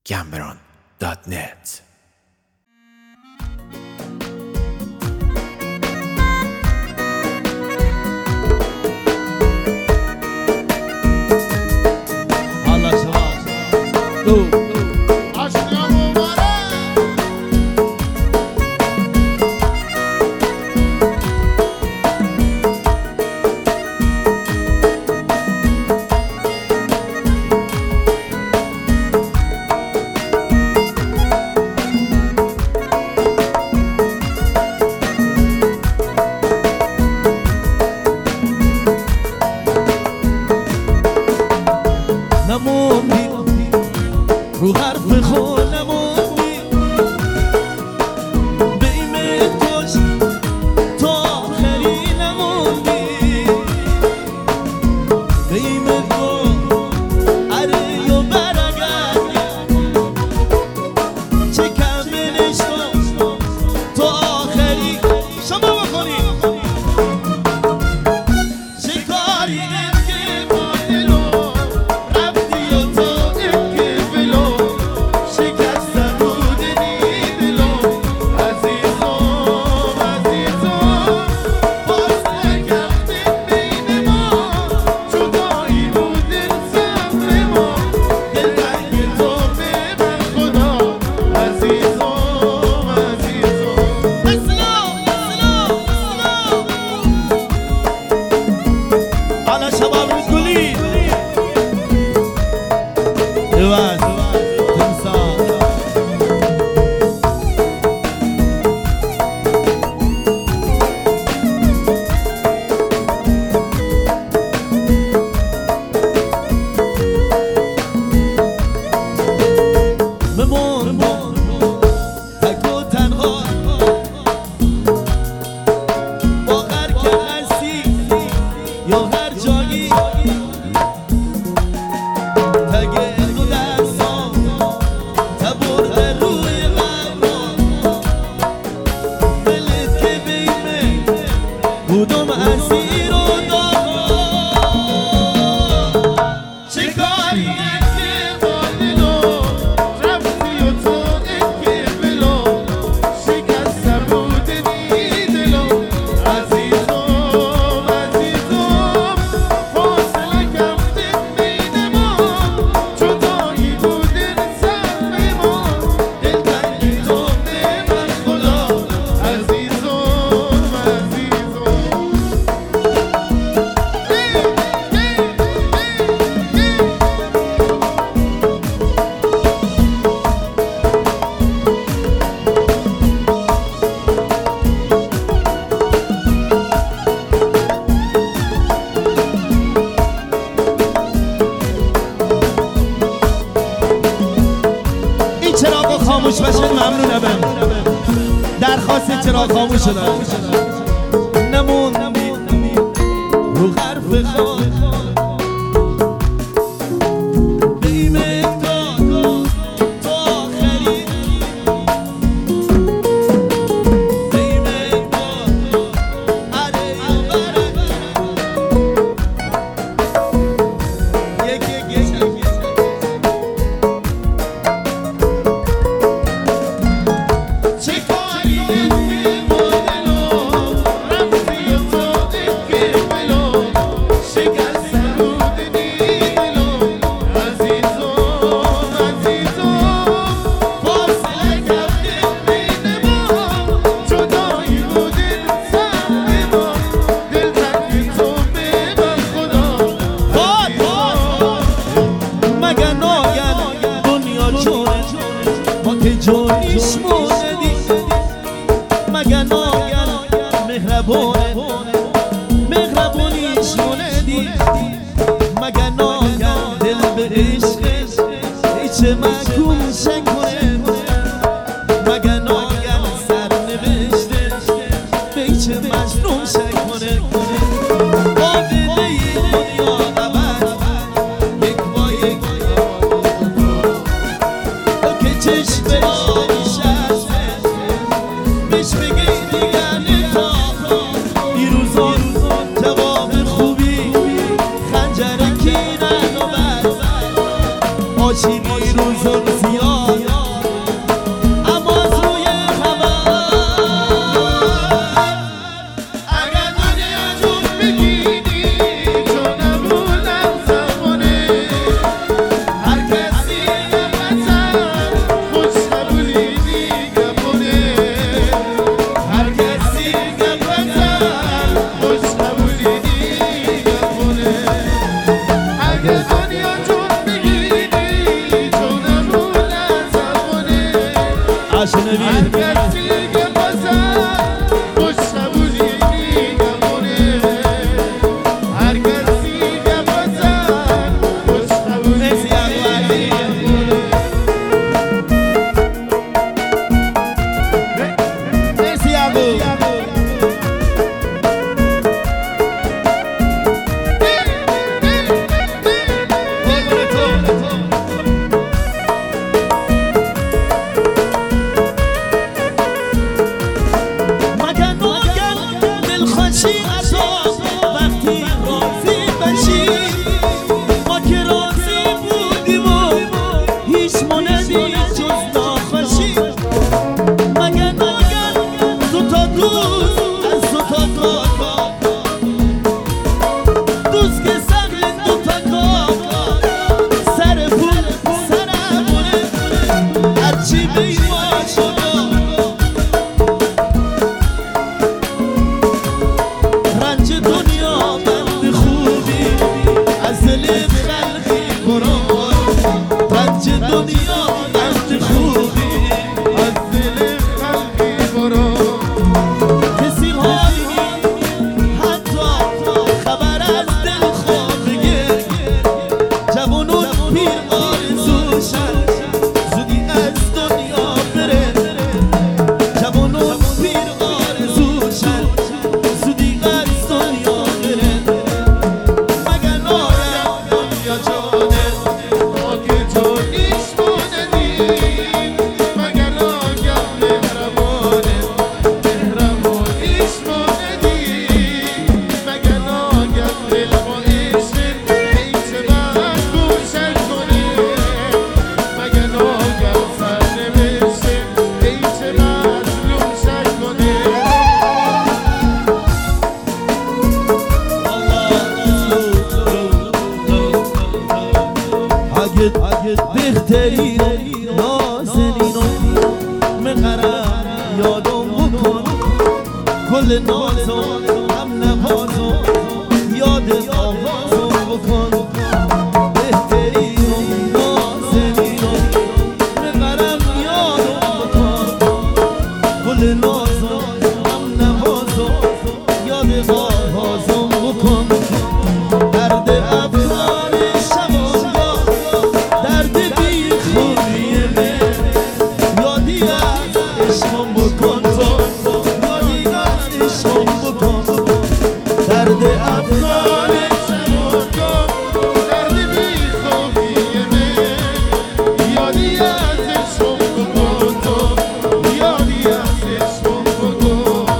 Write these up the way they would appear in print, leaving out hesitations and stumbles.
gambron.net. رو حرف خونمونی بیمه کش تا آخری نموندی بیمه کن اره و برگردی چه کملش کن تا آخری شما بکنی چه کاری بودم اسیر و چه کاری که با دلو رفتی و تو که بلو شکسته بودنی دلو عزیزم فاصله کمده بین ما جدایی بودن سهم ما دلتنگی تو به من خدا چراغ خاموش بشه ممنونه بهم درخواست چراغ خاموش شده نموندی رو حرف خود بیمه کن تا آخری بیمه کن اره و برگردی جونیش موندی مگه ناگن مهربونیش موندی مگه ناگن دل به عشقش هیچ محکوم شکنه مگه ناگن سر نوشتش به هیچ مظلوم شکنه قابله ای دنیا عبد یک با یک که چشم عاشقی روزم زیاد بنویس. هر کسی که بازم خوش نبودی میگمونه، هر کسی که بازم خوش نبودی میگمونه. مرسی یعقوب. وقتی راضی بشی ما که راضی بودیم و هیچ موندی جز ناخوشی. مگه ناگه دوتا دوست از دوتا کاکا، دوست که سر دوتا کاکا، سر پول سر امونه هرچی بی ما شد. رنج دنیا بند خوبی از دل خلقی برو، رنج دنیا بند خوبی از دل خلقی برو. کسی هایی حتی خبر از دل خوابگه، جوانون پیر آرزوشن زودی از دنیا بره، جوانون پیر آرزوشن زودی از دنیا بره. مگر نایم دنیا جانه ما که جانیش موندیم، مگر ناگه مهربانه مهربانیش موندیم، مگر ناگه دل ما عشق ای چه من گوشت کنه، مگر ناگه سر نوشته ای چه مظلوم شد کنه. اگه بهترین نازنینو مقرر یادم بکن، گل نازو هم نوازو یاد آوازو بکن. بهترین نازنینو مقرر یادم بکن، گل نازو هم نوازو یاد آوازو بکن. درد افغان شبایا درد بی خوبی من، یادی از عشقم بکن تو، یادی از عشقم بکن. درد افغان شبایا درد بی خوبی من، یادی از عشقم بکن تو، یادی از عشقم بکن.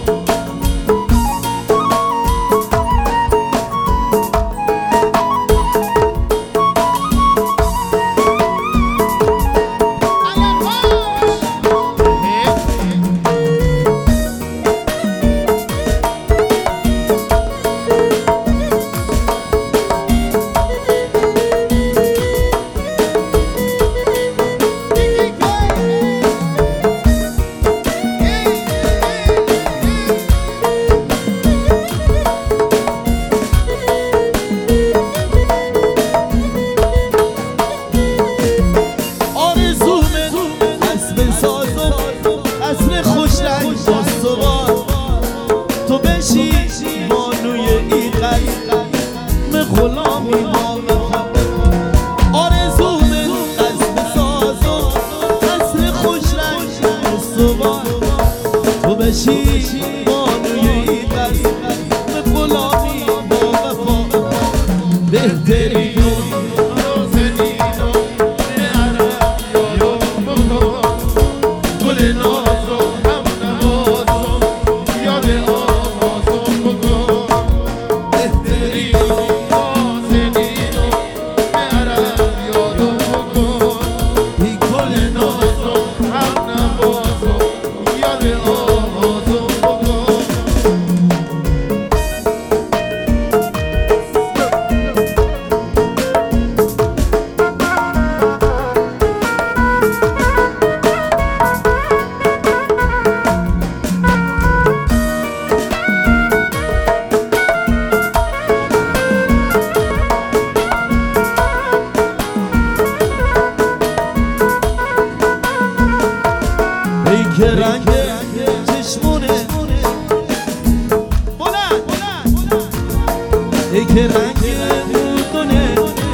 تو بشی بانوی این قلب غلامی با آرزوم قصد سازم قصر خوش رنگ استوار. تو بشی بانوی این قلب غلامی با وفا. بهترین که رنگ چشمونه ای که رنگ مردونه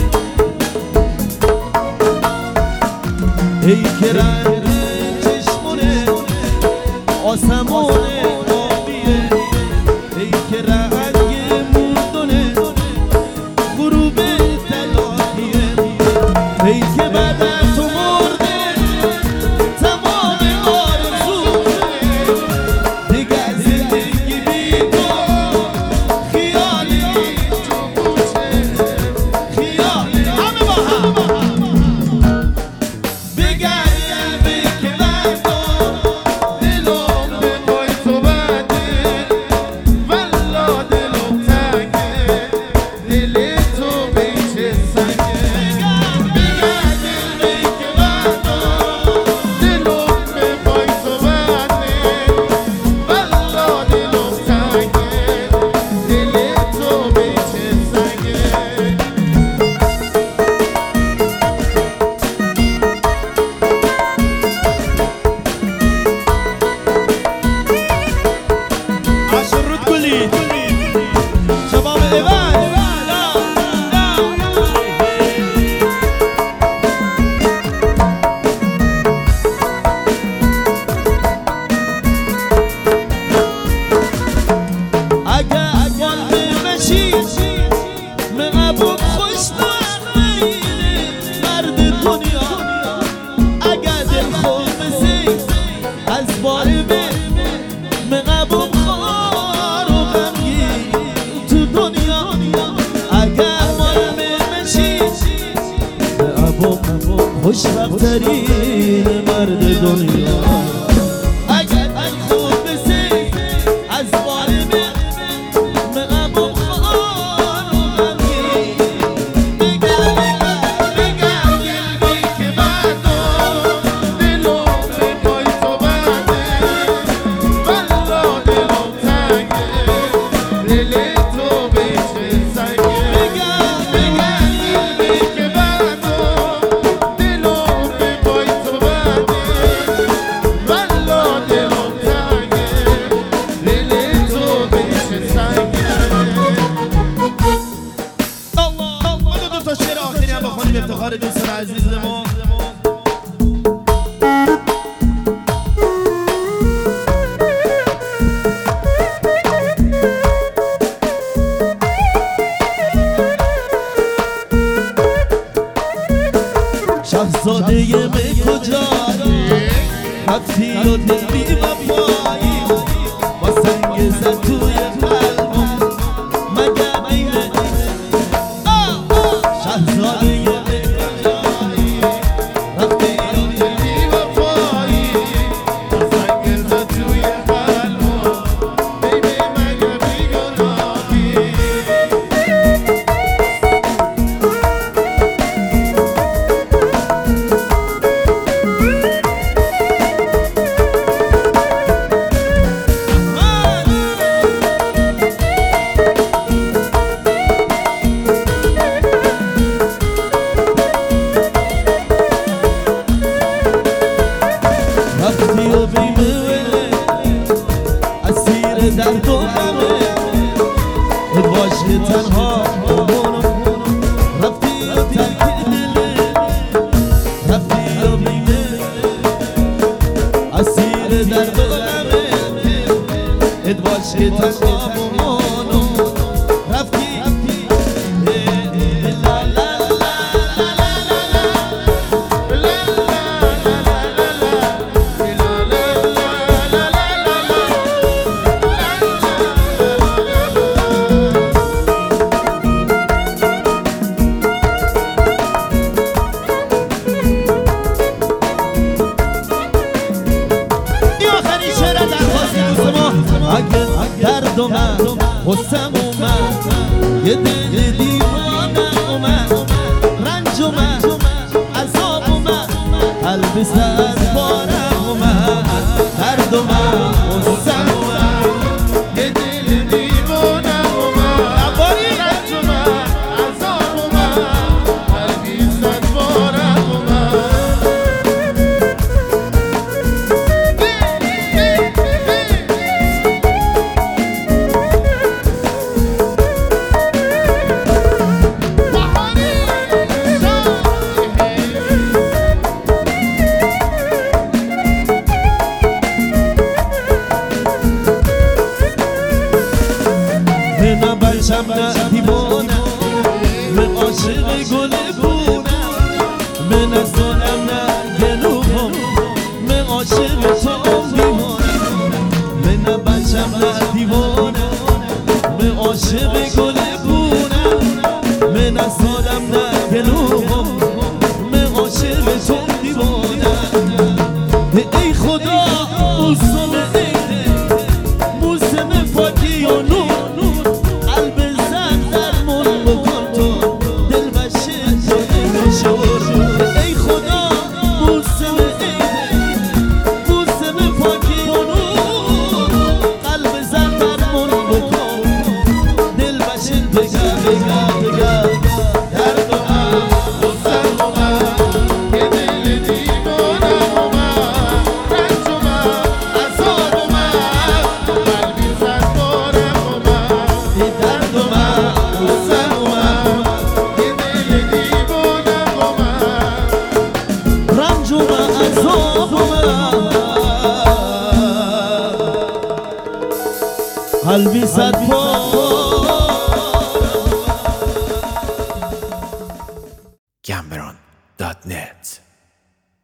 ای که رنگ چشمونه آسمون آبیه ای که رنگ مردونه غروب طلاییه ای که بعد از تو مرده تمام آرزو دیگر زندگی بی تو خیالی خیالی همه با هم بگرد که من دلم به پای تو بده والا دلم تنگه دل تو بیچه سنگه بگرد که من دلم به پای تو بده والا دلم تنگه دل تو بیچه سنگه عشر رد كلي شباب ايوان اگر اول بمشی من ابوك خوش مرد دنیا اگر دل خود بسی از بار من ابوك خار و غمگی تو دنیا اگر مال بمشی من ابوك خوشبخت‌ترین مرد دنیا اگر دل خود بسی از بار من ابوك خار و غمگی که من دلم به پای تو بده والا دلم تنگه دل تو بیچه سنگه که من دلم به پای تو بده والا دلم تنگه دل تو بیچه سنگه الله دو تا شعر آخری هم بخونیم افتخار دوستان عزیز ما شهزاده می کجایی رفتی و دل بی وفایی با سنگ زد توی قلبم مگه اینه شهزاده می کجایی رفتی و دل بی وفایی سنگ زد توی قلبم بیبی مگه بیگناهی رفتی و بیمه اسیر درد و غمه باشه تنها رفتی و ترک دله رفتی و بیمه اسیر درد و غمه باشه تنها رفتی لا لا اگه درد اومد غصم اومد یه دل دیوانه اومد رنج اومد عذاب اومد قلب سر بارم اومد درد اومد غصم اومد یه دل دیوانه اومد رنج اومد عذاب اومد قلبی صد بارم اومد قلبی صد Cameron.net